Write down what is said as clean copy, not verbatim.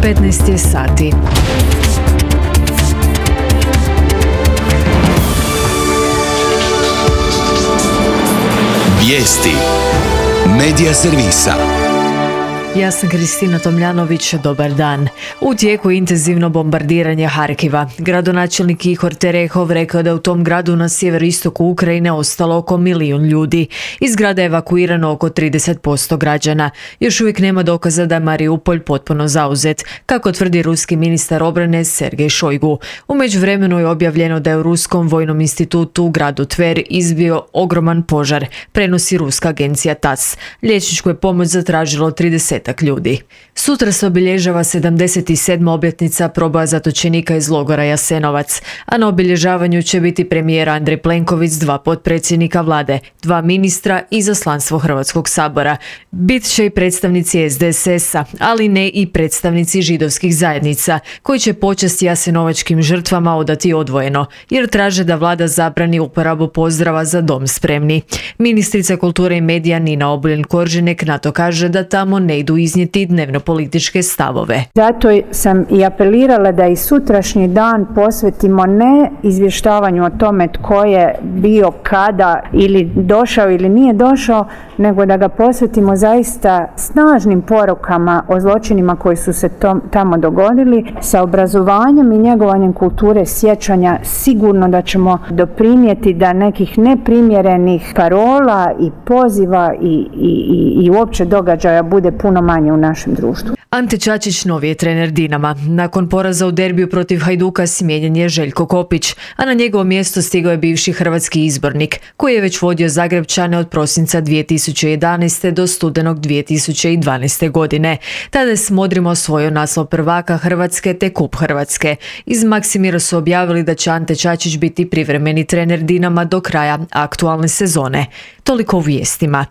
15 je sati. Vijesti Medija servisa. Ja sam Kristina Tomljanović, dobar dan. U tijeku intenzivno bombardiranje Harkiva. Gradonačelnik Ihor Terehov rekao da u tom gradu na sjeveroistoku Ukrajine ostalo oko 1 milijun ljudi. Iz grada je evakuirano oko 30% građana. Još uvijek nema dokaza da je Mariupolj potpuno zauzet, kako tvrdi ruski ministar obrane Sergej Šojgu. U međuvremenu je objavljeno da je u Ruskom vojnom institutu u gradu Tver izbio ogroman požar, prenosi ruska agencija TASS. Liječničku je pomoć zatražilo 30 ljudi. Sutra se obilježava 77. obljetnica proboja zatočenika iz logora Jasenovac, a na obilježavanju će biti premijer Andrej Plenković, 2 potpredsjednika vlade, 2 ministra i izaslanstvo Hrvatskog sabora. Bit će i predstavnici SDSS-a, ali ne i predstavnici židovskih zajednica, koji će počast jasenovačkim žrtvama odati odvojeno, jer traže da vlada zabrani uporabu pozdrava Za dom spremni. Ministrica kulture i medija Nina Obuljen-Koržinek na to kaže da tamo ne idu iznijeti dnevno-političke stavove. Zato sam i apelirala da i sutrašnji dan posvetimo ne izvještavanju o tome tko je bio kada ili došao ili nije došao, nego da ga posvetimo zaista snažnim porukama o zločinima koji su se tamo dogodili. Sa obrazovanjem i njegovanjem kulture sjećanja sigurno da ćemo doprinijeti da nekih neprimjerenih parola i poziva i uopće događaja bude puno manje u našem društvu. Ante Čačić novi je trener Dinama. Nakon poraza u derbiju protiv Hajduka smijenjen je Željko Kopić, a na njegovo mjesto stigao je bivši hrvatski izbornik, koji je već vodio Zagrepčane od prosinca 2011. do studenog 2012. godine. Tada je s Modrima osvojio naslov prvaka Hrvatske te kup Hrvatske. Iz Maksimira su objavili da će Ante Čačić biti privremeni trener Dinama do kraja aktualne sezone. Toliko u vijestima.